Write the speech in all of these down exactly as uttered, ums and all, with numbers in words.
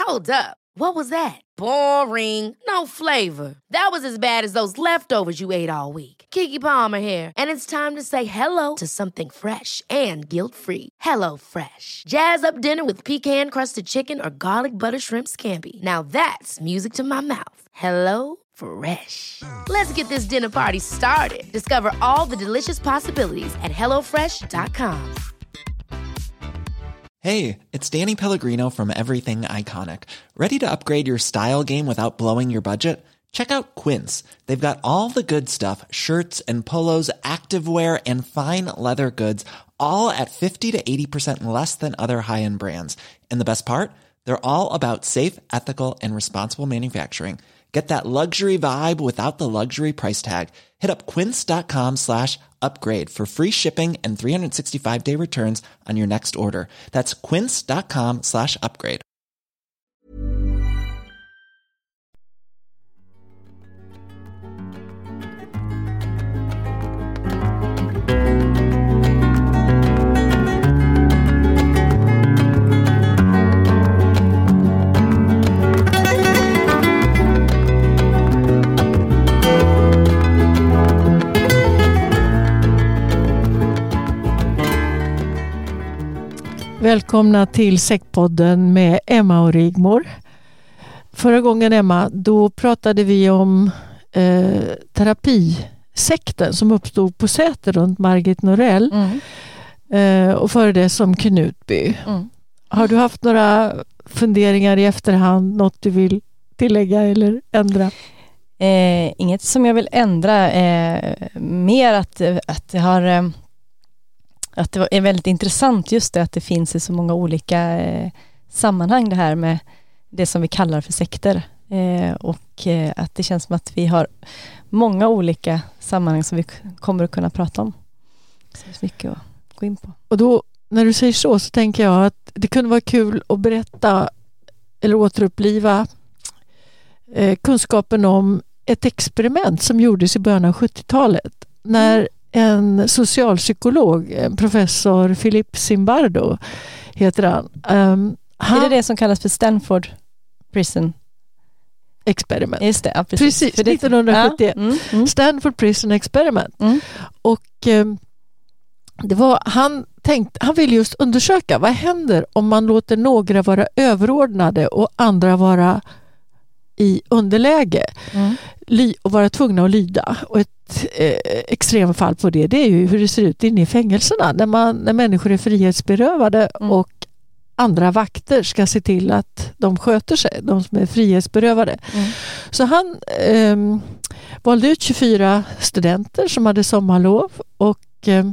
Hold up. What was that? Boring. No flavor. That was as bad as those leftovers you ate all week. Keke Palmer here, and it's time to say hello to something fresh and guilt-free. Hello Fresh. Jazz up dinner with pecan-crusted chicken or garlic butter shrimp scampi. Now that's music to my mouth. Hello Fresh. Let's get this dinner party started. Discover all the delicious possibilities at hello fresh dot com. Hey, it's Danny Pellegrino from Everything Iconic. Ready to upgrade your style game without blowing your budget? Check out Quince. They've got all the good stuff, shirts and polos, activewear, and fine leather goods, all at fifty to eighty percent less than other high-end brands. And the best part? They're all about safe, ethical, and responsible manufacturing. Get that luxury vibe without the luxury price tag. Hit up quince.com slash upgrade for free shipping and three sixty-five day returns on your next order. That's quince.com slash upgrade. Välkomna till Sektpodden med Emma och Rigmor. Förra gången, Emma, då pratade vi om eh, terapisekten som uppstod på Säter runt Margit Norell mm. eh, och före det som Knutby. Mm. Har du haft några funderingar i efterhand, något du vill tillägga eller ändra? Eh, inget som jag vill ändra, eh, mer att, att det har... Eh, Att det är väldigt intressant just det att det finns i så många olika eh, sammanhang det här med det som vi kallar för sekter. Eh, och eh, att det känns som att vi har många olika sammanhang som vi kommer att kunna prata om. Så det är mycket att gå in på. Och då, när du säger så, så tänker jag att det kunde vara kul att berätta eller återuppliva eh, kunskapen om ett experiment som gjordes i början av sjuttiotalet. När mm. en socialpsykolog, professor Philip Zimbardo heter han. Um, han. Är det det som kallas för Stanford Prison Experiment? Just det, ja, precis. Precis, nittonhundrasjuttioett. Ja. Mm, mm. Stanford Prison Experiment. Mm. Och um, det var, han tänkte, han ville just undersöka vad händer om man låter några vara överordnade och andra vara i underläge mm. ly- och vara tvungna att lyda. Och ett eh, extremfall på det, det är ju hur det ser ut inne i fängelserna när, man, när människor är frihetsberövade mm. och andra vakter ska se till att de sköter sig, de som är frihetsberövade. Mm. Så han eh, valde ut tjugofyra studenter som hade sommarlov och eh,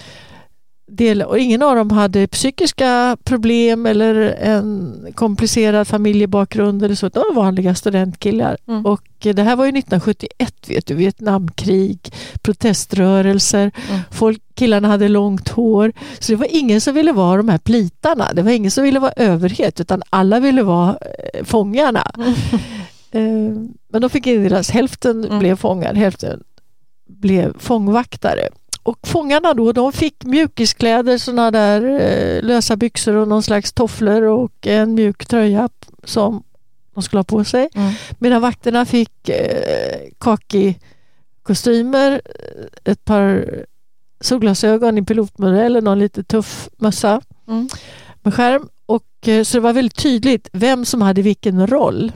Del, och ingen av dem hade psykiska problem eller en komplicerad familjebakgrund eller så. De var vanliga studentkillar. Mm. Och det här var ju nittonhundrasjuttioett, vet du, Vietnamkrig, proteströrelser. Mm. Folk, killarna hade långt hår. Så det var ingen som ville vara de här plitarna. Det var ingen som ville vara överhet, utan alla ville vara eh, fångarna. Mm. Eh, men de fick indelas, hälften mm. blev fångar, hälften blev fångvaktare. Och fångarna då, de fick mjukiskläder, såna där eh, lösa byxor och någon slags tofflor och en mjuk tröja som de skulle ha på sig. Mm. Medan vakterna fick eh, kaki-kostymer, ett par solglasögon i pilotmodell och någon lite tuff mössa mm. med skärm. Och, eh, så det var väldigt tydligt vem som hade vilken roll.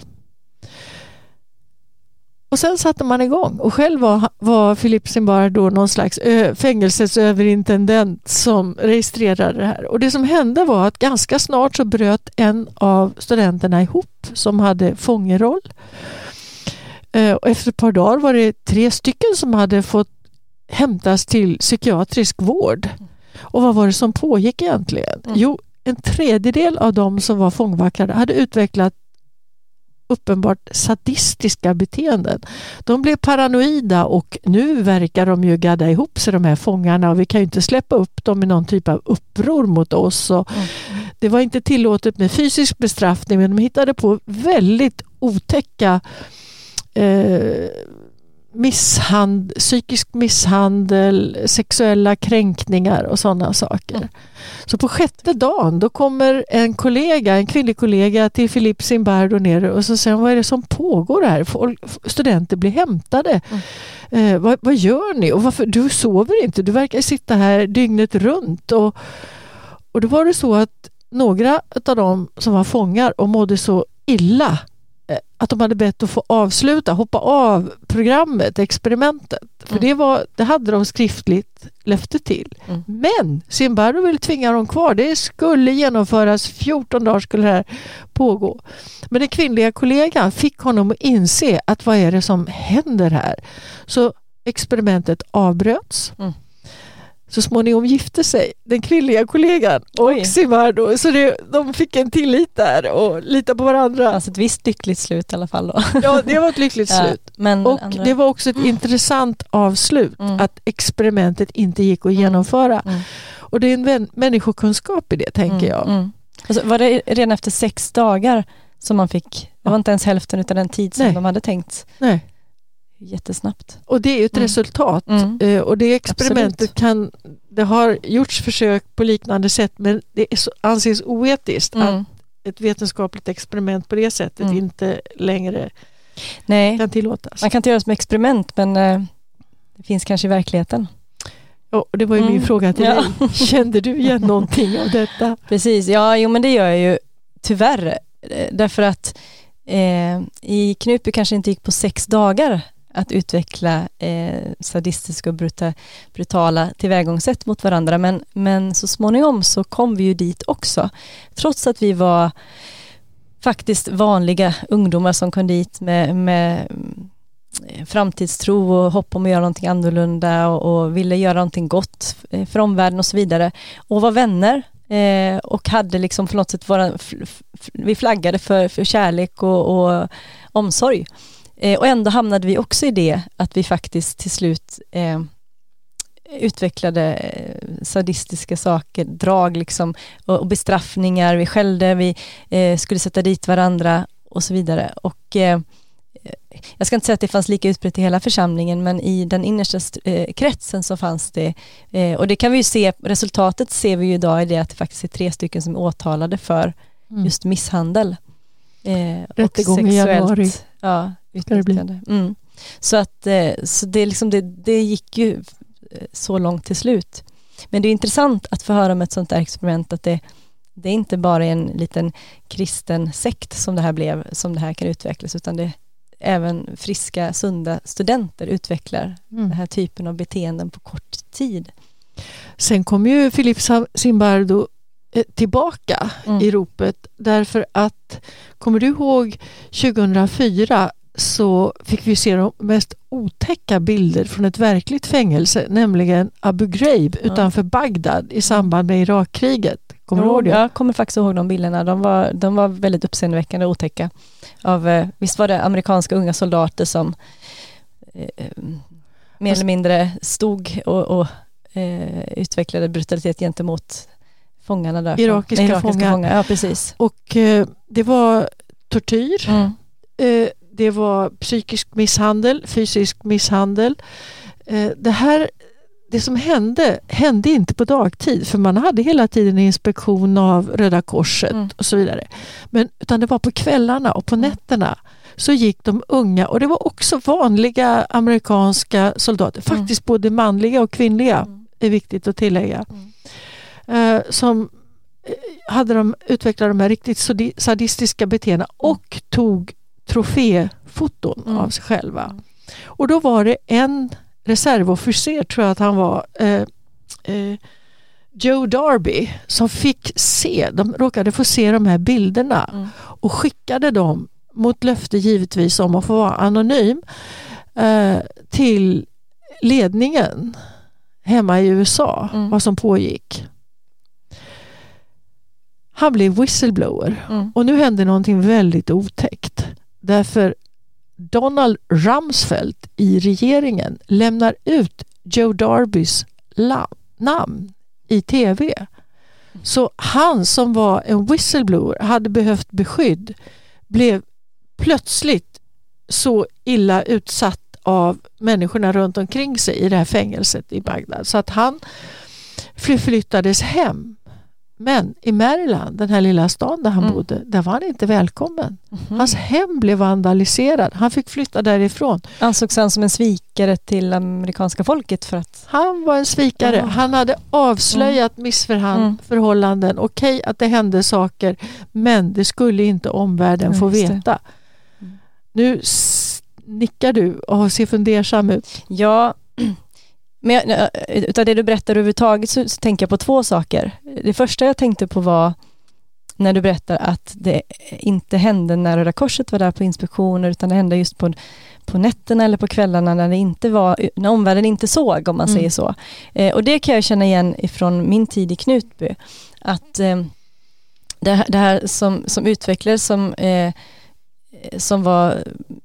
Och sen satte man igång. Och själv var, var Philip Zimbardo någon slags ö, fängelsesöverintendent som registrerade det här. Och det som hände var att ganska snart så bröt en av studenterna ihop som hade fångeroll. Eh, och efter ett par dagar var det tre stycken som hade fått hämtas till psykiatrisk vård. Och vad var det som pågick egentligen? Mm. Jo, en tredjedel av dem som var fångvaktare hade utvecklat uppenbart sadistiska beteenden. De blev paranoida och nu verkar de ju gadda ihop sig, de här fångarna, och vi kan ju inte släppa upp dem i någon typ av uppror mot oss. Och mm. Det var inte tillåtet med fysisk bestraffning, men de hittade på väldigt otäcka eh, misshandel, psykisk misshandel, sexuella kränkningar och sådana saker. Mm. Så på sjätte dagen då kommer en kollega, en kvinnlig kollega till Philippe Zimbardo ner och så säger han, vad är det som pågår här? Folk, studenter blir hämtade. Mm. Eh, vad, vad gör ni? Och varför? Du sover inte, du verkar sitta här dygnet runt. Och, och då var det så att några av dem som var fångar och mådde så illa att de hade bett att få avsluta, hoppa av programmet, experimentet. För mm. det, var, det hade de skriftligt löfte till. Mm. Men Zimbardo ville tvinga dem kvar. Det skulle genomföras, fjorton dagar skulle det här pågå. Men den kvinnliga kollegan fick honom att inse att vad är det som händer här? Så experimentet avbröts. Mm. Så småningom gifte sig den kvinnliga kollegan och Zimbardo. Så det, de fick en tillit där och lita på varandra. Alltså ett visst lyckligt slut i alla fall då. Ja, det var ett lyckligt ja, slut. Men och andra... det var också ett mm. intressant avslut mm. att experimentet inte gick att genomföra. Mm. Och det är en vän- människokunskap i det, tänker mm. jag. Mm. Alltså, var det redan efter sex dagar som man fick, det var inte ens hälften av den tid som Nej. de hade tänkt. Nej. Jättesnabbt. Och det är ju ett mm. resultat. Mm. Och det experimentet Absolut. kan, det har gjorts försök på liknande sätt, men det är så, anses oetiskt mm. att ett vetenskapligt experiment på det sättet mm. inte längre Nej. kan tillåtas. Man kan inte göra som experiment, men eh, det finns kanske i verkligheten. Ja, och det var ju mm. min fråga till ja. dig. Kände du igen någonting av detta? Precis, ja, jo, men det gör jag ju tyvärr. Därför att eh, i Knutby kanske inte gick på sex dagar att utveckla eh, sadistiska och bruta, brutala tillvägagångssätt mot varandra. Men, men så småningom så kom vi ju dit också. Trots att vi var faktiskt vanliga ungdomar som kom dit med, med framtidstro och hopp om att göra någonting annorlunda och, och ville göra någonting gott för omvärlden och så vidare. Och var vänner eh, och hade liksom på något sätt våra, vi flaggade för, för kärlek och, och omsorg. Eh, och ändå hamnade vi också i det att vi faktiskt till slut eh, utvecklade eh, sadistiska saker, drag liksom, och, och bestraffningar. Vi skällde, vi eh, skulle sätta dit varandra och så vidare. Och eh, jag ska inte säga att det fanns lika utbrett i hela församlingen, men i den innersta eh, kretsen så fanns det, eh, och det kan vi ju se, resultatet ser vi ju idag i det att det faktiskt är tre stycken som är åtalade för mm. just misshandel. Eh, Rättegång i januari. Ja, utnyttjande. Mm. Så att eh, så det, liksom, det, det gick ju så långt till slut. Men det är intressant att få höra om ett sånt där experiment att det, det är inte bara en liten kristen sekt som det här blev, som det här kan utvecklas, utan det även friska, sunda studenter utvecklar mm. den här typen av beteenden på kort tid. Sen kom ju Philippe Zimbardo tillbaka mm. i ropet därför att, kommer du ihåg tjugohundrafyra så fick vi se de mest otäcka bilder från ett verkligt fängelse, nämligen Abu Ghraib ja. utanför Bagdad i samband med Irakkriget. Kommer jo, du ihåg det? Jag kommer faktiskt ihåg de bilderna. De var, de var väldigt uppseendeväckande och otäcka. Av, visst var det amerikanska unga soldater som eh, mer eller mindre stod och, och eh, utvecklade brutalitet gentemot fångarna där. Irakiska, Nej, irakiska fångar. fångar. Ja, precis. Och eh, det var tortyr. Mm. Eh, det var psykisk misshandel, fysisk misshandel. Eh, det här, det som hände, hände inte på dagtid, för man hade hela tiden inspektion av Röda Korset mm. och så vidare. Men utan det var på kvällarna och på nätterna så gick de unga, och det var också vanliga amerikanska soldater, mm. faktiskt både manliga och kvinnliga, mm. är viktigt att tillägga. Mm. Uh, som hade de utvecklat de här riktigt sadistiska beteendena och tog troféfoton mm. av sig själva. Mm. Och då var det en reservofficer, tror jag att han var, uh, uh, Joe Darby, som fick se, de råkade få se de här bilderna mm. och skickade dem mot löfte givetvis om att få vara anonym uh, till ledningen hemma i U S A, mm. vad som pågick. Han blev whistleblower. Mm. Och nu händer någonting väldigt otäckt. Därför Donald Rumsfeld i regeringen lämnar ut Joe Darbys la- namn i tv. Så han som var en whistleblower, hade behövt beskydd, blev plötsligt så illa utsatt av människorna runt omkring sig i det här fängelset i Bagdad. Så att han flyttades hem. Men i Maryland, den här lilla stan där han mm. bodde, där var han inte välkommen. Mm. Hans hem blev vandaliserad. Han fick flytta därifrån. Ansågs han som en svikare till amerikanska folket? För att... Han var en svikare. Oh. Han hade avslöjat mm. missförhållanden. Mm. Okej att det hände saker, men det skulle inte omvärlden mm, få veta. Mm. Nu nickar du och ser fundersam ut. Ja, men jag, utav det du berättar överhuvudtaget så, så tänker jag på två saker. Det första jag tänkte på var när du berättar att det inte hände när Röda Korset var där på inspektioner, utan det hände just på, på nätterna eller på kvällarna när det inte var, när omvärlden inte såg, om man mm. säger så. Eh, och det kan jag känna igen ifrån min tid i Knutby. Att eh, det, här, det här som, som utvecklades som, eh, som var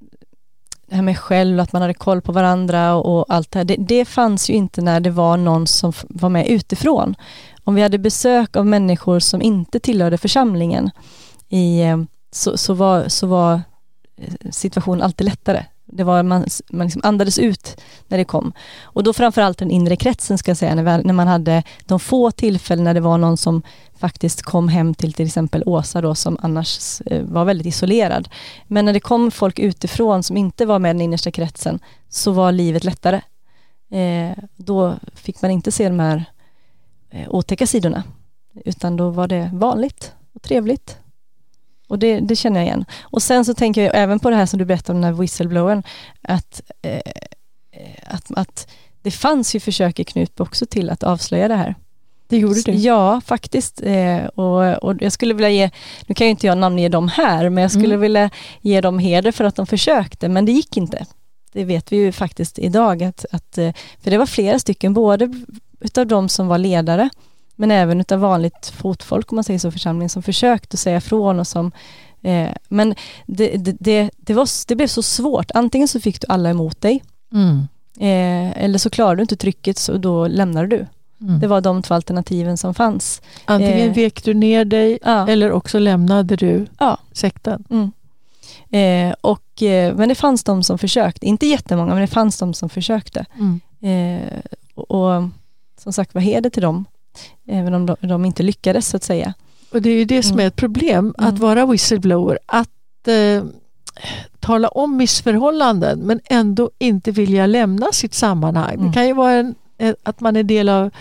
det här med själv, att man hade koll på varandra och, och allt det här. Det, det fanns ju inte när det var någon som var med utifrån. Om vi hade besök av människor som inte tillhörde församlingen i, så, så, var, så var situationen alltid lättare. Det var, man man liksom andades ut när det kom. Och då framförallt den inre kretsen, ska jag säga, när, när man hade de få tillfällen när det var någon som faktiskt kom hem till till exempel Åsa då, som annars eh, var väldigt isolerad. Men när det kom folk utifrån som inte var med den innersta kretsen, så var livet lättare. Eh, då fick man inte se de här eh, otäcka sidorna, utan då var det vanligt och trevligt. Och det, det känner jag igen. Och sen så tänker jag även på det här som du berättade om den här whistleblowern, att, eh, att, att det fanns ju försök i Knutby också till att avslöja det här. Det gjorde du? Ja, faktiskt. Eh, och, och jag skulle vilja ge, nu kan ju inte jag namnge dem här, men jag skulle mm. vilja ge dem heder för att de försökte, men det gick inte. Det vet vi ju faktiskt idag. Att, att, för det var flera stycken, både utav de som var ledare, men även utav vanligt fotfolk, om man säger så, församling, som försökte säga från och som eh, men det, det, det, det, var, det blev så svårt. Antingen så fick du alla emot dig mm. eh, eller så klarade du inte trycket, så då lämnade du. Mm. Det var de två alternativen som fanns. Antingen eh, vek du ner dig ja. eller också lämnade du ja. sekten. Mm. Eh, och, eh, men det fanns de som försökte. Inte jättemånga, men det fanns de som försökte. Mm. Eh, och, och som sagt, vad heder till dem. Även om de, de inte lyckades, så att säga. Och det är ju det som är ett problem, att mm. vara whistleblower. Att eh, tala om missförhållanden, men ändå inte vilja lämna sitt sammanhang. Mm. Det kan ju vara en, att man är del av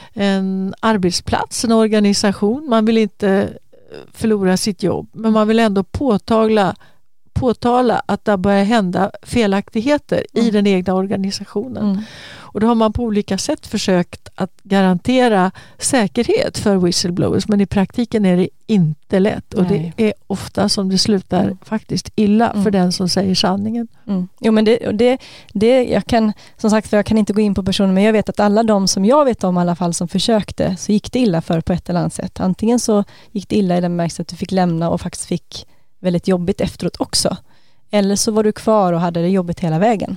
en arbetsplats, en organisation. Man vill inte förlora sitt jobb, men man vill ändå påtala, påtala att det börjar hända felaktigheter mm. i den egna organisationen. Mm. Och då har man på olika sätt försökt att garantera säkerhet för whistleblowers, men i praktiken är det inte lätt. Och Nej. det är ofta som det slutar mm. faktiskt illa mm. för den som säger sanningen. Mm. Jo, men det, det, det, jag kan, som sagt, för jag kan inte gå in på personer, men jag vet att alla de som jag vet om i alla fall som försökte, så gick det illa för på ett eller annat sätt. Antingen så gick det illa i den märks att du fick lämna och faktiskt fick väldigt jobbigt efteråt också. Eller så var du kvar och hade det jobbigt hela vägen.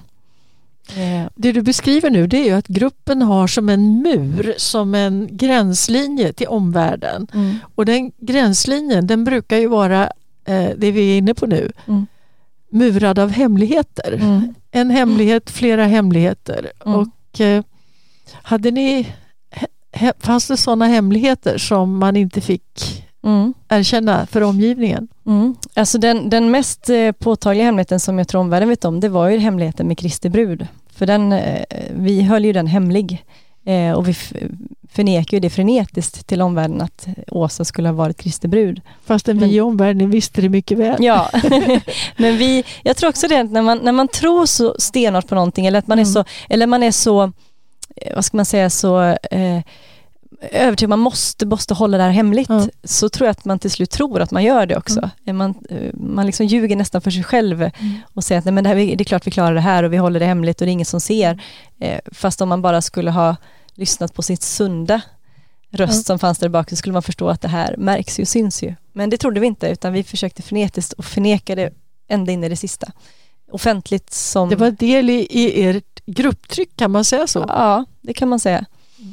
Det du beskriver nu, det är ju att gruppen har som en mur, som en gränslinje till omvärlden. Mm. Och den gränslinjen, den brukar ju vara eh, det vi är inne på nu. Mm. Murad av hemligheter. Mm. En hemlighet, flera hemligheter. Mm. Och eh, hade ni he, fanns det sådana hemligheter som man inte fick Mm. erkänna för omgivningen? Mm. Alltså den, den mest eh, påtagliga hemligheten som jag tror omvärlden vet om, det var ju hemligheten med Kristi brud. För den, eh, vi höll ju den hemlig. Eh, och vi f- förnekade ju det frenetiskt till omvärlden att Åsa skulle ha varit Kristi brud. Fastän vi i omvärlden visste det mycket väl. Ja, men vi, jag tror också det, när man, när man tror så stenhårt på någonting, eller att man mm. är så, eller man är så, vad ska man säga, så eh, övertygad, man måste, måste hålla det här hemligt, mm. så tror jag att man till slut tror att man gör det också. Mm. Man, man liksom ljuger nästan för sig själv mm. och säger att nej, men det, här, det är klart vi klarar det här och vi håller det hemligt och det är ingen som ser. Eh, fast om man bara skulle ha lyssnat på sitt sunda röst mm. som fanns där bak, så skulle man förstå att det här märks ju, syns ju. Men det trodde vi inte, utan vi försökte frenetiskt och förneka det ända in i det sista. Offentligt som... Det var del i, i ert grupptryck, kan man säga så? Ja, det kan man säga.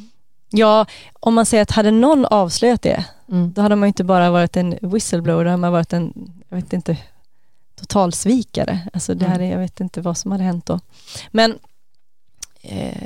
Ja, om man säger att hade någon avslöjat det, mm. då hade man inte bara varit en whistleblower, då hade man varit en, jag vet inte, totalsvikare. Alltså det här är, jag vet inte vad som hade hänt då. Men eh,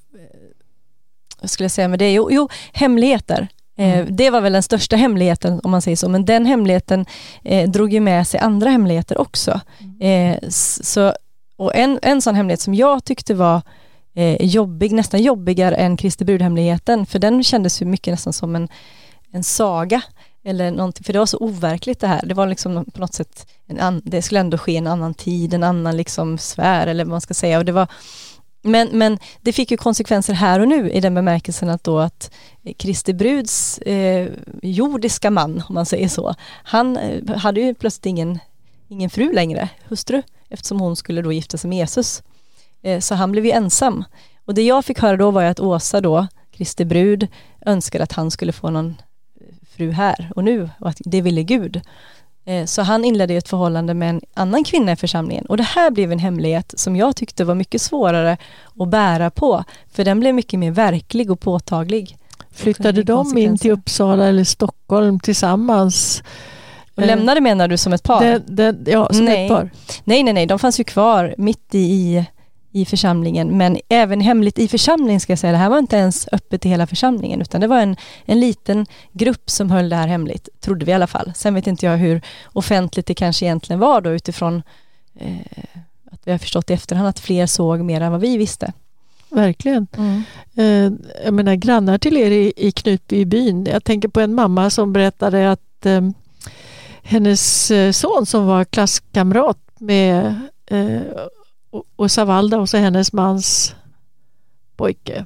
vad skulle jag säga med det? Jo, jo hemligheter. Eh, mm. Det var väl den största hemligheten om man säger så. Men den hemligheten eh, drog ju med sig andra hemligheter också. Mm. Eh, så, och en, en sån hemlighet som jag tyckte var eh, jobbig, nästan jobbigare än Kristi brudhemligheten. För den kändes ju mycket nästan som en, en saga. Eller någonting, för det var så overkligt det här. Det var liksom på något sätt, en an, det skulle ändå ske en annan tid, en annan liksom sfär eller vad man ska säga. Och det var, men, men det fick ju konsekvenser här och nu i den bemärkelsen att då att Kristi bruds eh, jordiska man, om man säger så, han eh, hade ju plötsligt ingen, ingen fru längre, hustru, eftersom hon skulle då gifta sig med Jesus. Eh, så han blev ju ensam. Och det jag fick höra då var ju att Åsa då, Kristi brud, önskade att han skulle få någon fru här och nu, och att det ville Gud. Eh, så han inledde ett förhållande med en annan kvinna i församlingen. Och det här blev en hemlighet som jag tyckte var mycket svårare att bära på. För den blev mycket mer verklig och påtaglig. Flyttade de in till Uppsala eller Stockholm tillsammans? Och lämnade menar du som ett par? Det, det, ja, som nej. ett par. Nej, nej, nej. De fanns ju kvar mitt i, i, i församlingen. Men även hemligt i församlingen ska jag säga. Det här var inte ens öppet i hela församlingen. Utan det var en, en liten grupp som höll det här hemligt. Trodde vi i alla fall. Sen vet inte jag hur offentligt det kanske egentligen var då. Utifrån eh, att vi har förstått i efterhand att fler såg mer än vad vi visste. Verkligen. Mm. Eh, jag menar grannar till er i, i Knutby i byn. Jag tänker på en mamma som berättade att eh, hennes son som var klasskamrat med eh, Åsa Walda och så hennes mans pojke.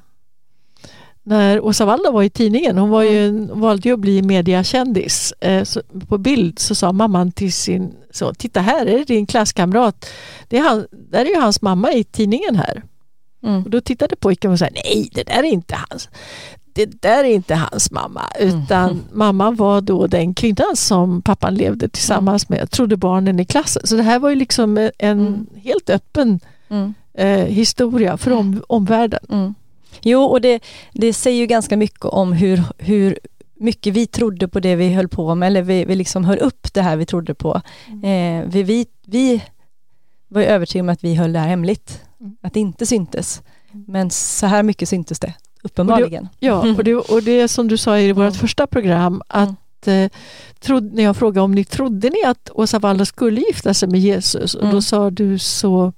När Åsa Walda var i tidningen, hon var ju en, valde ju att bli mediakändis. Eh, så på bild så sa mamman till sin son, titta här är det din klasskamrat. Det är han, där är ju hans mamma i tidningen här. Mm. Och då tittade pojken och sa, nej det där är inte hans. Det där är inte hans mamma, utan mm. mamman var då den kvinnan som pappan levde tillsammans med. Jag trodde barnen i klassen. Så det här var ju liksom en mm. helt öppen mm. eh, historia för om, omvärlden. Mm. Jo, och det, det säger ju ganska mycket om hur, hur mycket vi trodde på det vi höll på med. Eller vi, vi liksom höll upp det här vi trodde på. Mm. Eh, vi, vi, vi var ju övertygade om att vi höll det här hemligt. Mm. Att det inte syntes. Men så här mycket syntes det. Uppenbarligen. Och det, ja, och det, och det som du sa i vårt mm. första program att mm. eh, trod, när jag frågade om ni trodde ni att Åsa Walda skulle gifta sig med Jesus och mm. då sa du så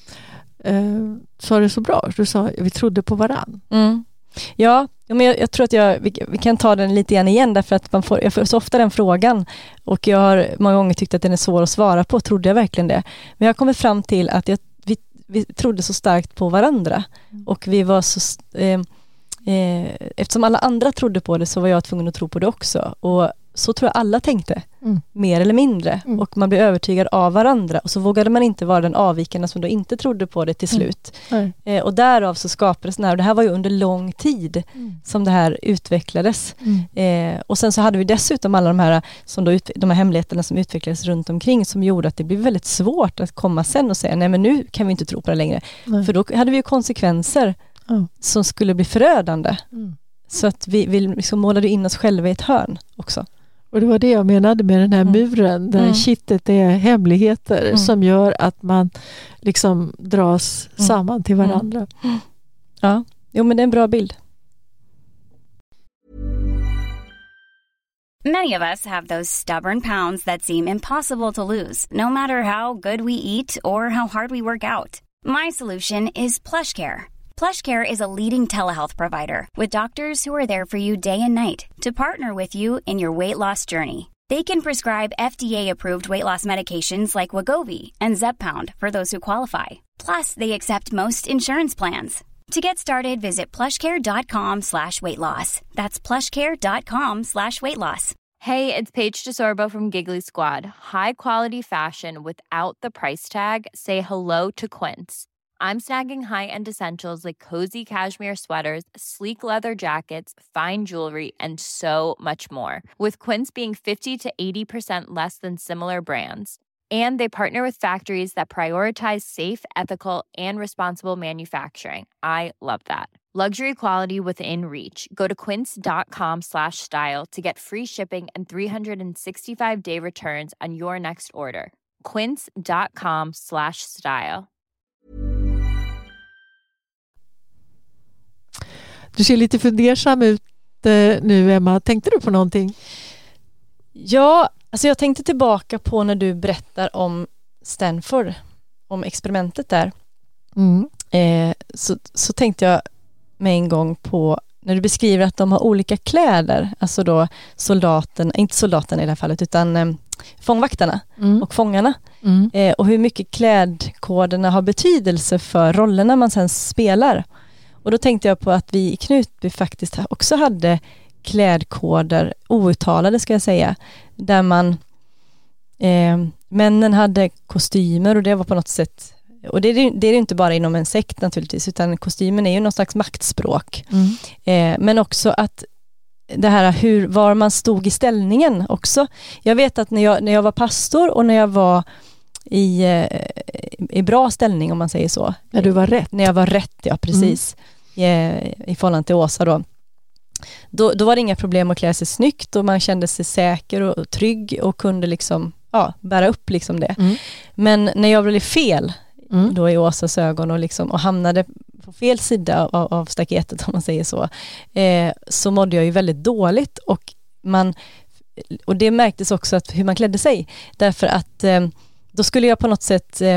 eh, sa det så bra. Du sa vi trodde på varann. Mm. Ja, men jag, jag tror att jag, vi, vi kan ta den lite grann igen därför att man får, jag får så ofta den frågan och jag har många gånger tyckt att den är svår att svara på. Trodde jag verkligen det? Men jag har kommit fram till att jag, vi, vi trodde så starkt på varandra mm. och vi var så eh, Eh, eftersom alla andra trodde på det så var jag tvungen att tro på det också. Och så tror jag alla tänkte. Mm. Mer eller mindre. Mm. Och man blev övertygad av varandra. Och så vågade man inte vara den avvikande som då inte trodde på det till slut. Mm. Eh, och därav så skapades det här. Och det här var ju under lång tid mm. som det här utvecklades. Mm. Eh, och sen så hade vi dessutom alla de här, som då ut, de här hemligheterna som utvecklades runt omkring som gjorde att det blev väldigt svårt att komma sen och säga nej men nu kan vi inte tro på det längre. Nej. För då hade vi ju konsekvenser Oh. som skulle bli förödande. Mm. Så att vi, vi liksom målade in oss själva i ett hörn också. Och det var det jag menade med den här mm. muren där mm. kittet är hemligheter mm. som gör att man liksom dras mm. samman till varandra. Mm. Ja, jo men det är en bra bild. Many of us have those stubborn pounds that seem impossible to lose, no matter how good we eat or how hard we work out. My solution is PlushCare. PlushCare is a leading telehealth provider with doctors who are there for you day and night to partner with you in your weight loss journey. They can prescribe F D A-approved weight loss medications like Wegovy and Zepbound for those who qualify. Plus, they accept most insurance plans. To get started, visit plushcare.com slash weight loss. That's plushcare.com slash weight loss. Hey, it's Paige DeSorbo from Giggly Squad. High quality fashion without the price tag. Say hello to Quince. I'm snagging high-end essentials like cozy cashmere sweaters, sleek leather jackets, fine jewelry, and so much more. With Quince being fifty to eighty percent less than similar brands. And they partner with factories that prioritize safe, ethical, and responsible manufacturing. I love that. Luxury quality within reach. Go to quince.com slash style to get free shipping and three sixty-five day returns on your next order. quince.com slash style. Du ser lite fundersam ut eh, nu, Emma. Tänkte du på någonting? Ja, alltså jag tänkte tillbaka på när du berättar om Stanford, om experimentet där. Mm. Eh, så, så tänkte jag med en gång på när du beskriver att de har olika kläder, alltså då soldaten, inte soldaten i det här fallet, utan eh, fångvaktarna Mm. och fångarna. Mm. Eh, och hur mycket klädkoderna har betydelse för rollerna man sen spelar. Och då tänkte jag på att vi i Knutby faktiskt också hade klädkoder, outtalade ska jag säga, där man eh, männen hade kostymer och det var på något sätt, och det är det är inte bara inom en sekt naturligtvis, utan kostymen är ju någon slags maktspråk. Mm. Eh, men också att det här hur, var man stod i ställningen också. Jag vet att när jag, när jag var pastor och när jag var i, eh, i bra ställning, om man säger så. När du var rätt. När jag var rätt, ja precis. Mm. I, i förhållande till Åsa då. då. Då var det inga problem att klä sig snyggt och man kände sig säker och trygg och kunde liksom, ja, bära upp liksom det. Mm. Men när jag blev fel Mm. då i Åsas ögon och, liksom, och hamnade på fel sida av, av staketet, om man säger så, eh, så mådde jag ju väldigt dåligt och man, och det märktes också att hur man klädde sig, därför att eh, då skulle jag på något sätt eh,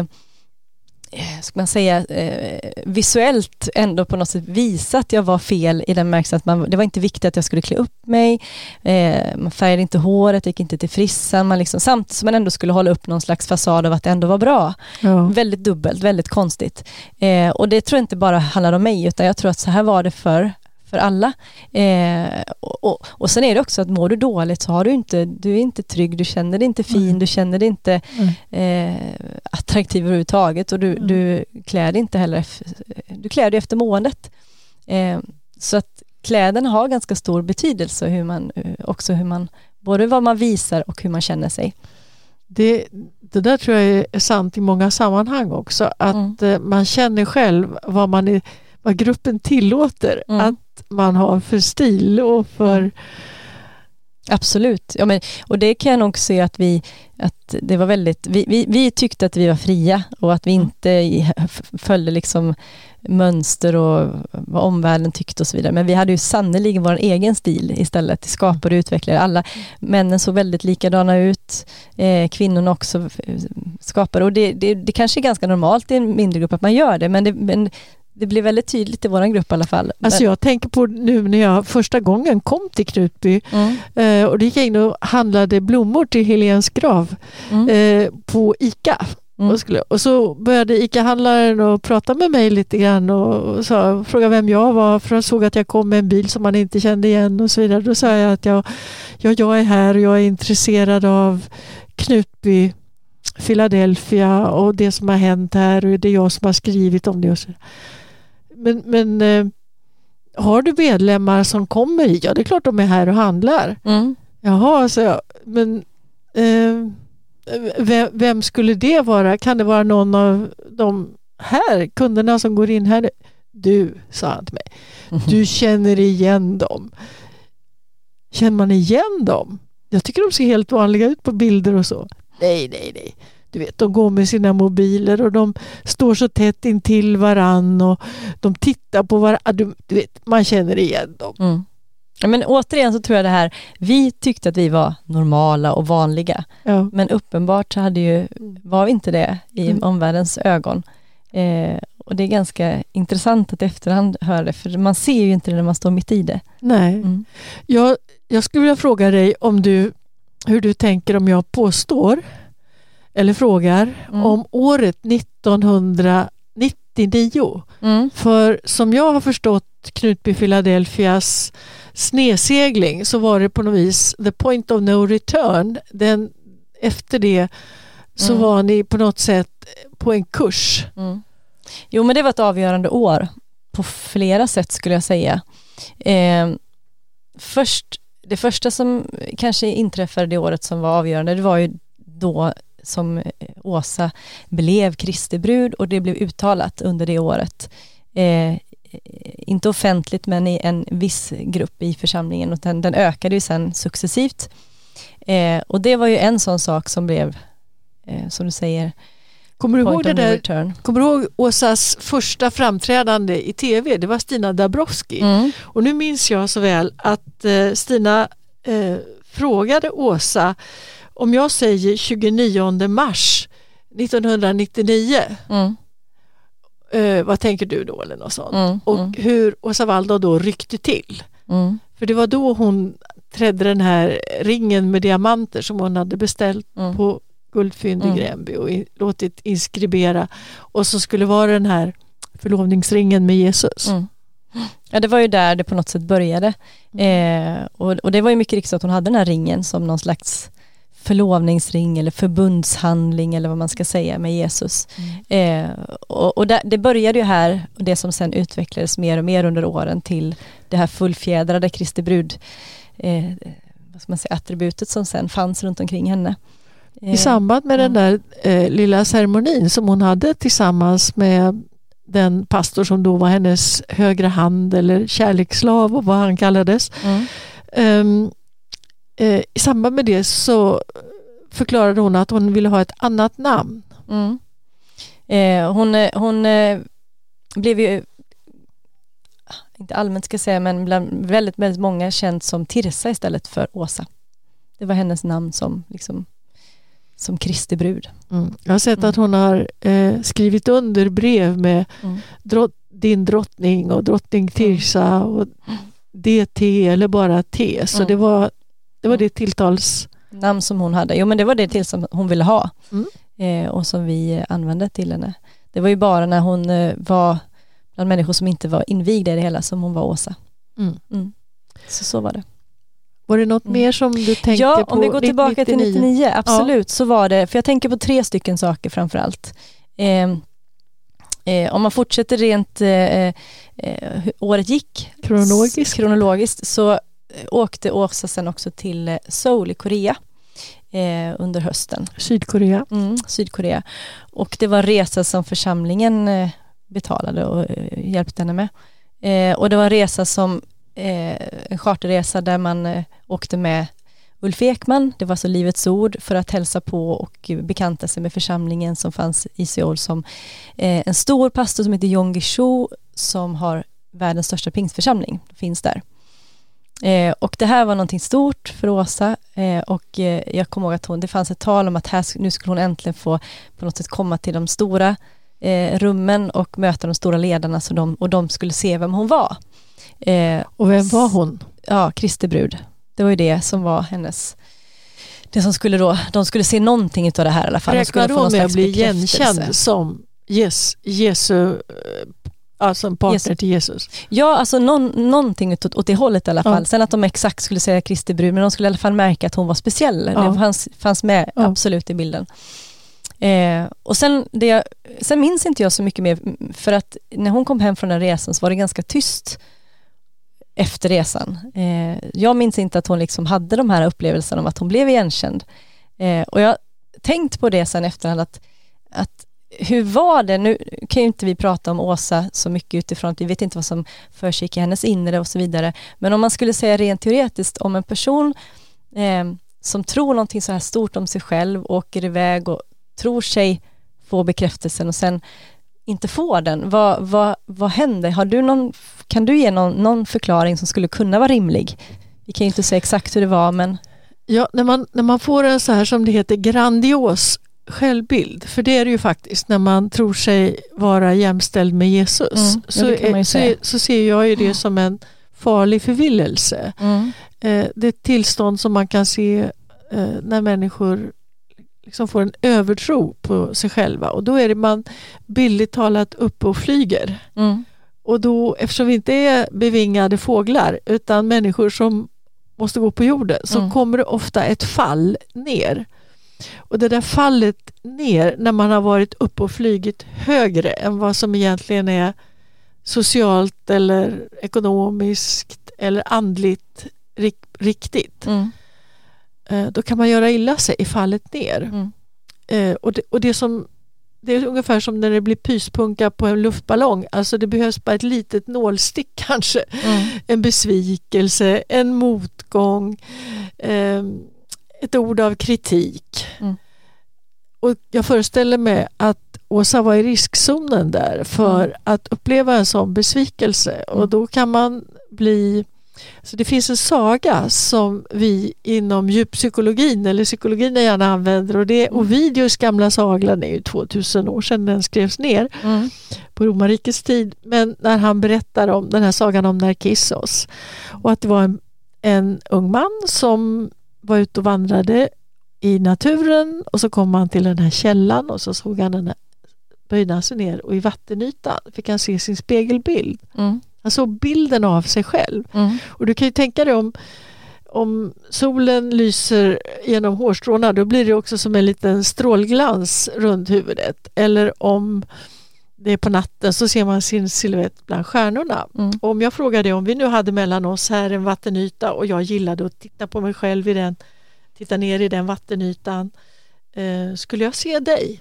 ska man säga eh, visuellt ändå på något sätt visa att jag var fel i den märkelsen att man, det var inte viktigt att jag skulle klä upp mig, eh, man färgade inte håret, gick inte till frissan, man liksom, samtidigt som man ändå skulle hålla upp någon slags fasad av att det ändå var bra. Ja. Väldigt dubbelt, väldigt konstigt. Eh, och det tror jag inte bara handlar om mig, utan jag tror att så här var det för för alla. Eh, och, och, och sen är det också att mår du dåligt så har du inte, du är inte trygg, du känner dig inte fin, mm. du känner dig inte eh, attraktiv överhuvudtaget och du, mm. du klär dig inte heller, du klär dig efter måendet. Eh, så att kläderna har ganska stor betydelse, hur man, också hur man, både vad man visar och hur man känner sig. Det, det där tror jag är sant i många sammanhang också, att mm. man känner själv vad man är, vad gruppen tillåter mm. att man har för stil och för... Absolut. Ja, men, och det kan jag nog se att vi, att det var väldigt, vi, vi, vi tyckte att vi var fria och att vi inte följde liksom mönster och vad omvärlden tyckte och så vidare. Men vi hade ju sannoliken vår egen stil istället. Skapade och utvecklade. Alla männen såg väldigt likadana ut. Eh, kvinnorna också skapade. Och det, det, det kanske är ganska normalt i en mindre grupp att man gör det. Men det, men det blir väldigt tydligt i vår grupp i alla fall. Alltså jag tänker på nu när jag första gången kom till Knutby mm. eh, och då gick jag in och handlade blommor till Helens grav mm. eh, på ICA. Mm. Och, skulle, och så började ICA-handlaren och prata med mig lite grann och, och sa, frågade vem jag var, för jag såg att jag kom med en bil som man inte kände igen och så vidare. Då sa jag att jag, jag, jag är här och jag är intresserad av Knutby, Philadelphia och det som har hänt här och det är jag som har skrivit om det och så. Men, men eh, har du medlemmar som kommer hit? Ja, det är klart de är här och handlar. Mm. Jaha, så jag, men eh, vem, vem skulle det vara? Kan det vara någon av de här kunderna som går in här? Du, sa han till mig. Mm. Du känner igen dem. Känner man igen dem? Jag tycker de ser helt vanliga ut på bilder och så. Nej, nej, nej. Du vet, de går med sina mobiler och de står så tätt intill varann och de tittar på varann. Du, du vet, man känner igen dem. Mm. Ja, men återigen så tror jag det här, vi tyckte att vi var normala och vanliga. Ja. Men uppenbart så hade ju, var vi inte det i mm. omvärldens ögon. Eh, och det är ganska intressant att efterhand höra det, för man ser ju inte det när man står mitt i det. Nej. Mm. Jag, jag skulle vilja fråga dig om du, hur du tänker om jag påstår eller frågar mm. om året nittonhundranittionio. Mm. För som jag har förstått Knutby Philadelphias snesegling så var det på något vis the point of no return. Den, efter det så mm. var ni på något sätt på en kurs. Mm. Jo, men det var ett avgörande år på flera sätt skulle jag säga. Eh, först, det första som kanske inträffade det året som var avgörande, det var ju då som Åsa blev Kristi brud och det blev uttalat under det året. Eh, inte offentligt men i en viss grupp i församlingen och den, den ökade ju sen successivt. Eh, och det var ju en sån sak som blev eh, som du säger, Kommer du ihåg det där? Return. Kommer du ihåg Åsas första framträdande i tv? Det var Stina Dabrowski. Mm. Och nu minns jag så väl att eh, Stina eh, frågade Åsa om jag säger tjugonionde mars nittonhundranittionio. Mm. Eh, vad tänker du då eller något sånt? Mm. Och Mm. hur Åsa Waldau då ryckte till. Mm. För det var då hon trädde den här ringen med diamanter som hon hade beställt Mm. på guldfynd i Mm. Gränby och i, låtit inskribera, och så skulle vara den här förlovningsringen med Jesus. Mm. Ja, det var ju där det på något sätt började. Eh, och, och det var ju mycket riktigt att hon hade den här ringen som någon slags förlovningsring eller förbundshandling eller vad man ska säga med Jesus. Mm. Eh, och och där, det började ju här, och det som sen utvecklades mer och mer under åren till det här fullfjädrade Kristi brud, eh, vad ska man säga, attributet som sen fanns runt omkring henne. I samband med mm. den där eh, lilla ceremonin som hon hade tillsammans med den pastor som då var hennes högra hand eller kärleksslav och vad han kallades. Mm. Um, eh, I samband med det så förklarade hon att hon ville ha ett annat namn. Mm. Eh, hon hon eh, blev ju, inte allmänt ska jag säga, men bland väldigt, väldigt många känd som Tirsa istället för Åsa. Det var hennes namn som liksom som Kristi brud. Mm. Jag har sett mm. att hon har eh, skrivit under brev med mm. drott, din drottning och drottning Tirsa och D T eller bara T. Så mm. det var det var det tilltals namn som hon hade. Jo, men det var det till som hon ville ha. Mm. Eh, och som vi använde till henne. Det var ju bara när hon eh, var bland människor som inte var invigda i det hela som hon var Åsa. Mm. Mm. Så så var det. Var det något mm. mer som du tänkte ja, på? Ja, om vi går tillbaka till nittionio, absolut, ja. Så var det, för jag tänker på tre stycken saker framförallt. Eh, eh, om man fortsätter rent eh, eh, hur året gick kronologiskt, kronologiskt så eh, åkte Åsa sen också till eh, Seoul i Korea eh, under hösten. Sydkorea. Mm, Sydkorea. Och det var en resa som församlingen eh, betalade och eh, hjälpte henne med. Eh, och det var en resa som Eh, en charterresa där man eh, åkte med Ulf Ekman, det var så Livets ord, för att hälsa på och bekanta sig med församlingen som fanns i Seoul, som eh, en stor pastor som heter Yong Gi-shu som har världens största pingstförsamling, finns där. Eh, och det här var någonting stort för Åsa eh, och eh, jag kommer ihåg att hon, det fanns ett tal om att här, nu skulle hon äntligen få på något sätt komma till de stora eh, rummen och möta de stora ledarna så de, och de skulle se vem hon var. Eh, och vem var hon? Ja, Kristi brud. Det var ju det som var hennes, det som skulle då, de skulle se någonting utav det här i alla fall. Räknar hon med att bli igenkänd som yes, Jesu, alltså en partner Jesus. Till Jesus? Ja, alltså någon, någonting åt, åt det hållet i alla fall. Ja. Sen att de exakt skulle säga Kristi brud, men de skulle i alla fall märka att hon var speciell. Ja. Det fanns, fanns med ja. Absolut i bilden. Eh, och sen, det jag, sen minns inte jag så mycket mer, för att när hon kom hem från den resan så var det ganska tyst efter resan. Eh, jag minns inte att hon liksom hade de här upplevelserna om att hon blev igenkänd. Eh, och jag tänkt på det sen efterhand att, att hur var det? Nu kan ju inte vi prata om Åsa så mycket utifrån att vi vet inte vad som försiggick i hennes inre och så vidare. Men om man skulle säga rent teoretiskt om en person eh, som tror någonting så här stort om sig själv, åker iväg och tror sig få bekräftelsen och sen inte får den. Vad, vad, vad händer? Har du någon, kan du ge någon, någon förklaring som skulle kunna vara rimlig? Vi kan ju inte säga exakt hur det var, men... Ja, när man, när man får en så här som det heter grandios självbild, för det är det ju faktiskt när man tror sig vara jämställd med Jesus, mm, så, är, så, är, så ser jag ju det som en farlig förvillelse. Mm. Eh, det är ett tillstånd som man kan se eh, när människor liksom får en övertro på sig själva, och då är det man billigt talat uppe och flyger. Mm. Och då, eftersom vi inte är bevingade fåglar utan människor som måste gå på jorden, så mm. kommer det ofta ett fall ner. Och det där fallet ner när man har varit uppe och flygit högre än vad som egentligen är socialt eller ekonomiskt eller andligt rik- riktigt. Mm. Då kan man göra illa sig i fallet ner. Mm. Eh, och, det, och det som det är ungefär som när det blir pyspunka på en luftballong. Alltså det behövs bara ett litet nålstick kanske. Mm. En besvikelse, en motgång, eh, ett ord av kritik. Mm. och jag föreställer mig att Åsa var i riskzonen där för mm. att uppleva en sån besvikelse. Mm. Och då kan man bli... Så det finns en saga som vi inom djuppsykologin eller psykologin gärna använder, och det är Ovidius gamla saga. Det är ju tvåtusen år sedan den skrevs ner mm. på romarrikets tid, men när han berättar om den här sagan om Narcissos, och att det var en, en ung man som var ute och vandrade i naturen, och så kom han till den här källan och så såg han den här, böjde han sig ner, och i vattenytan fick han se sin spegelbild. Mm. Han såg bilden av sig själv. Mm. Och du kan ju tänka dig om, om solen lyser genom hårstråna, då blir det också som en liten strålglans runt huvudet. Eller om det är på natten så ser man sin silhuett bland stjärnorna. Mm. Och om jag frågar dig, om vi nu hade mellan oss här en vattenyta och jag gillade att titta på mig själv i den, titta ner i den vattenytan, eh, skulle jag se dig?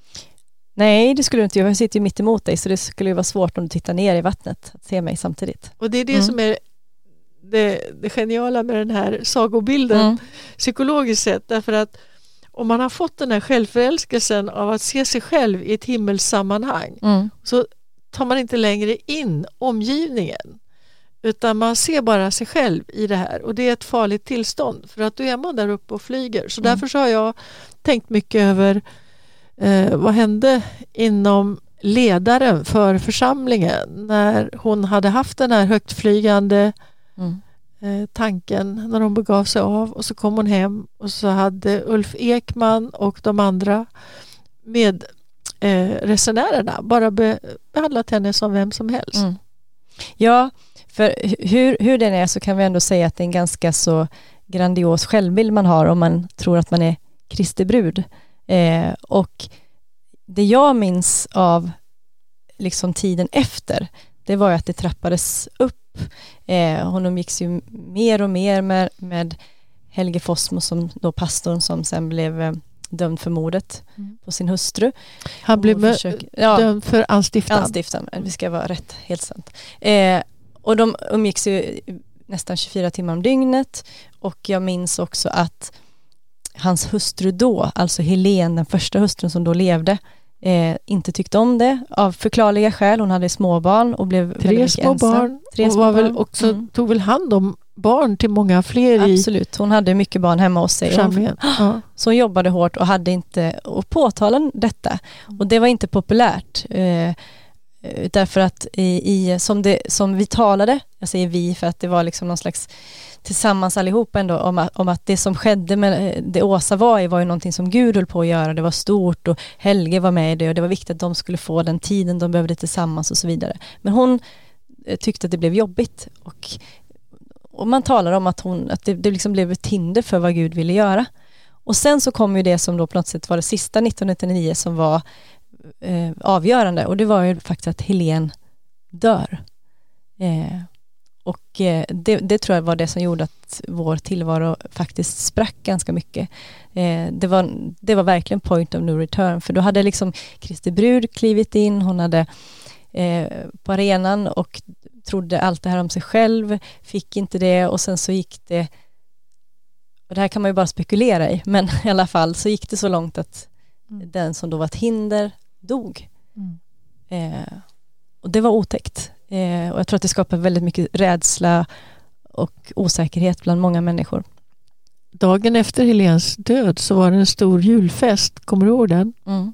Nej, det skulle du inte. Jag sitter ju mitt emot dig, så det skulle ju vara svårt om du tittar ner i vattnet att se mig samtidigt. Och det är det mm. som är det, det geniala med den här sagobilden mm. psykologiskt sett. Därför att om man har fått den här självförälskelsen av att se sig själv i ett himmelssammanhang mm. så tar man inte längre in omgivningen. Utan man ser bara sig själv i det här. Och det är ett farligt tillstånd. För att då är man där uppe och flyger. Så mm. därför så har jag tänkt mycket över Eh, vad hände inom ledaren för församlingen när hon hade haft den här högtflygande mm. eh, tanken när hon begav sig av, och så kom hon hem och så hade Ulf Ekman och de andra med eh, resenärerna bara be- behandlat henne som vem som helst. Mm. Ja, för hur, hur den är så kan vi ändå säga att det är en ganska så grandios självbild man har om man tror att man är Kristi brud. Eh, och det jag minns av liksom tiden efter, det var ju att det trappades upp. Eh, hon umgicks ju mer och mer med, med Helge Fossmo, som då pastorn som sen blev eh, dömd för mordet mm. på sin hustru. Han blev försöker, ja, dömd för anstiftan. Anstiftan, vi ska vara rätt, helt sant. Eh, och de umgicks ju nästan tjugofyra timmar om dygnet, och jag minns också att hans hustru då, alltså Helene, den första hustrun som då levde, eh, inte tyckte om det av förklarliga skäl. Hon hade småbarn och blev Tre små ensam. barn. Tre och små var barn. Väl också, mm. tog väl hand om barn till många fler. Absolut, hon hade mycket barn hemma hos sig. Hon, ja. Så hon jobbade hårt och hade inte, och påtalade detta. Och det var inte populärt. Eh, därför att i, i, som, det, som vi talade, jag säger vi för att det var liksom någon slags tillsammans allihopa ändå, om att, om att det som skedde med det Åsa var i var ju någonting som Gud höll på att göra. Det var stort och Helge var med i det, och det var viktigt att de skulle få den tiden de behövde tillsammans och så vidare. Men hon tyckte att det blev jobbigt, och, och man talar om att, hon, att det, det liksom blev ett hinder för vad Gud ville göra. Och sen så kom ju det som då på något sätt var det sista nittonhundranittionio som var eh, avgörande, och det var ju faktiskt att Helene dör. Eh, Och eh, det, det tror jag var det som gjorde att vår tillvaro faktiskt sprack ganska mycket. Eh, det, var, det var verkligen point of no return. För då hade liksom Kristi brud klivit in. Hon hade eh, på arenan och trodde allt det här om sig själv. Fick inte det, och sen så gick det... Och det här kan man ju bara spekulera i. Men i alla fall så gick det så långt att mm. den som då var ett hinder dog. Mm. Eh, och det var otäckt. Eh, och jag tror att det skapar väldigt mycket rädsla och osäkerhet bland många människor. Dagen efter Helens död så var det en stor julfest. Kommer du ihåg den? Mm.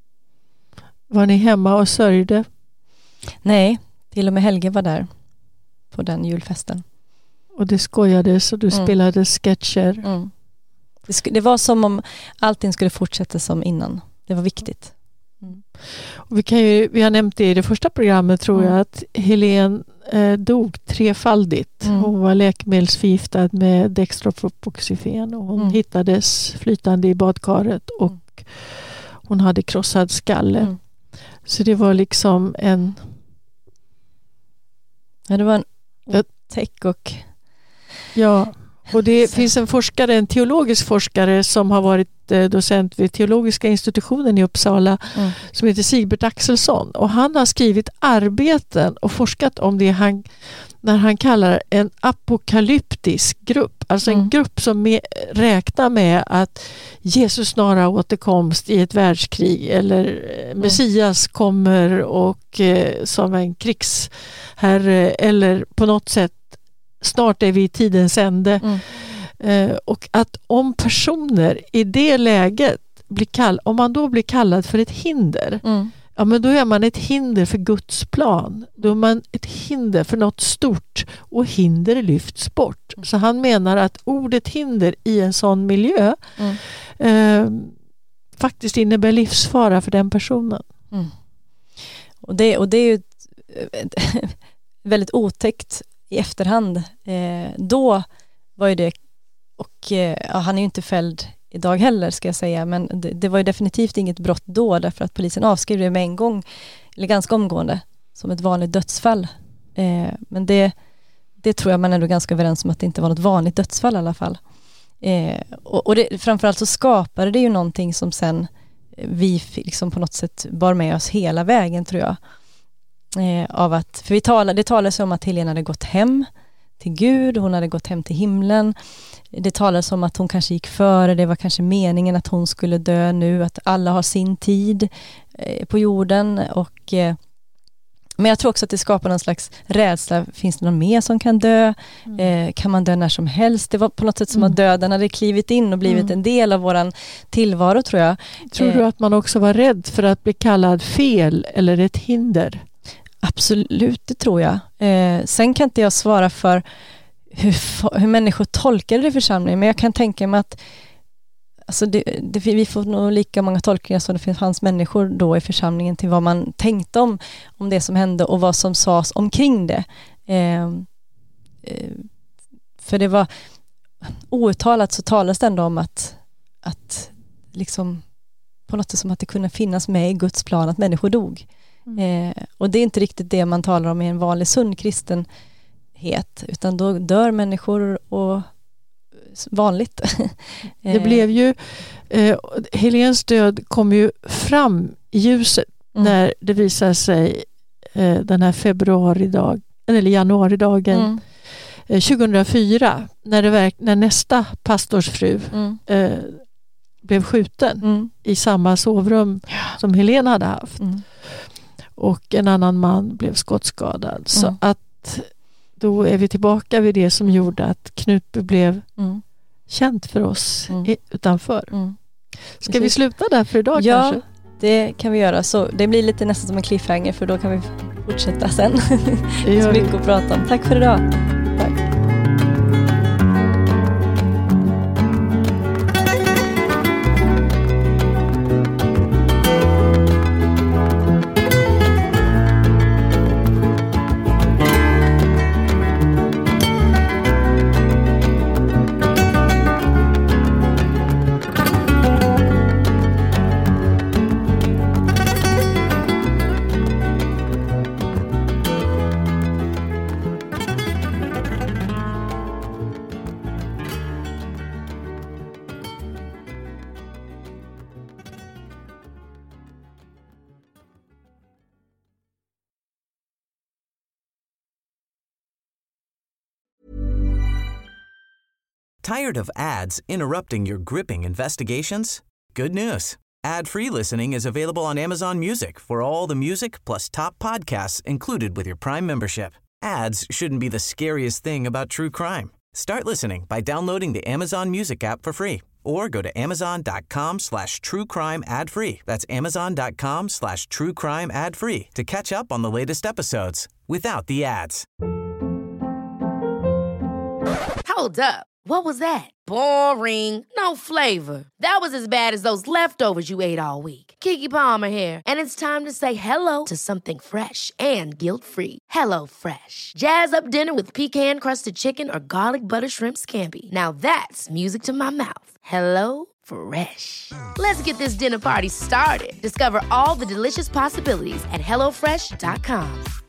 Var ni hemma och sörjde? Nej, till och med Helge var där på den julfesten. Och det skojades och du mm. spelade sketcher. Mm. Det, sk- det var som om allting skulle fortsätta som innan. Det var viktigt. Mm. Och vi, kan ju, vi har nämnt det i det första programmet, tror mm. jag, att Helene eh, dog trefaldigt. Mm. Hon var läkemedelsförgiftad med dextropropoxifen, och hon mm. hittades flytande i badkaret, och mm. hon hade krossad skalle. Mm. Så det var liksom en... Ja, det var en otäck och... Ja, Och det Så. finns en forskare, en teologisk forskare som har varit eh, docent vid teologiska institutionen i Uppsala mm. som heter Sigbert Axelsson. Och han har skrivit arbeten och forskat om det han, när han kallar en apokalyptisk grupp. Alltså mm. en grupp som med, räknar med att Jesus snarare återkomst i ett världskrig eller mm. Messias kommer och eh, som en krigsherre eller på något sätt snart är vi i tidens ände. Mm. Eh, och att om personer i det läget blir kall, om man då blir kallad för ett hinder, mm. ja, men då är man ett hinder för Guds plan. Då är man ett hinder för något stort och hinder lyfts bort. Mm. Så han menar att ordet hinder i en sån miljö mm. eh, faktiskt innebär livsfara för den personen. Mm. Och, det, och det är ju väldigt otäckt i efterhand. Eh, då var ju det, och eh, ja, han är ju inte fälld idag heller ska jag säga, men det, det var ju definitivt inget brott då därför att polisen avskrev det med en gång, eller ganska omgående, som ett vanligt dödsfall. Eh, men det, det tror jag man är ändå ganska överens om att det inte var något vanligt dödsfall i alla fall. Eh, och och det, framförallt så skapade det ju någonting som sen vi liksom på något sätt bar med oss hela vägen tror jag. Eh, av att, för vi talade, det talades om att Helena hade gått hem till Gud, hon hade gått hem till himlen. Det talades om att hon kanske gick före, det var kanske meningen att hon skulle dö nu, att alla har sin tid eh, på jorden. Och, eh, men jag tror också att det skapar någon slags rädsla. Finns det någon mer som kan dö? Mm. Eh, kan man dö när som helst? Det var på något sätt som mm. att döden hade klivit in och blivit mm. en del av våran tillvaro tror jag. Tror eh, du att man också var rädd för att bli kallad fel eller ett hinder? Absolut, det tror jag. Eh, sen kan inte jag svara för hur, hur människor tolkar det i församlingen, men jag kan tänka mig att alltså det, det, vi får nog lika många tolkningar som det fanns människor då i församlingen till vad man tänkte om, om det som hände och vad som sades omkring det. Eh, eh, för det var outtalat så talas det ändå om att, att liksom på något sätt som att det kunde finnas med i Guds plan att människor dog. Mm. Eh, och det är inte riktigt det man talar om i en vanlig sund kristenhet, utan då dör människor och vanligt. Det blev ju eh, Helens död kom ju fram i ljuset mm. när det visade sig eh, den här februaridag eller januaridagen mm. eh, tjugohundrafyra när, det verk, när nästa pastorsfru mm. eh, blev skjuten mm. i samma sovrum ja. som Helena hade haft. Mm. Och en annan man blev skottskadad. Mm. Så att då är vi tillbaka vid det som gjorde att Knutby blev mm. känt för oss mm. i, utanför. Mm. Ska Precis. vi sluta där för idag ja, kanske? Ja, det kan vi göra. Så det blir lite nästan som en cliffhanger för då kan vi fortsätta sen. Det är så mycket att prata om. Tack för idag. Tack. Tired of ads interrupting your gripping investigations? Good news. Ad-free listening is available on Amazon Music for all the music plus top podcasts included with your Prime membership. Ads shouldn't be the scariest thing about true crime. Start listening by downloading the Amazon Music app for free or go to amazon.com slash true crime ad free. That's amazon.com slash true crime ad free to catch up on the latest episodes without the ads. Hold up. What was that? Boring. No flavor. That was as bad as those leftovers you ate all week. Keke Palmer here, and it's time to say hello to something fresh and guilt-free. Hello Fresh. Jazz up dinner with pecan-crusted chicken or garlic butter shrimp scampi. Now that's music to my mouth. Hello Fresh. Let's get this dinner party started. Discover all the delicious possibilities at hello fresh dot com.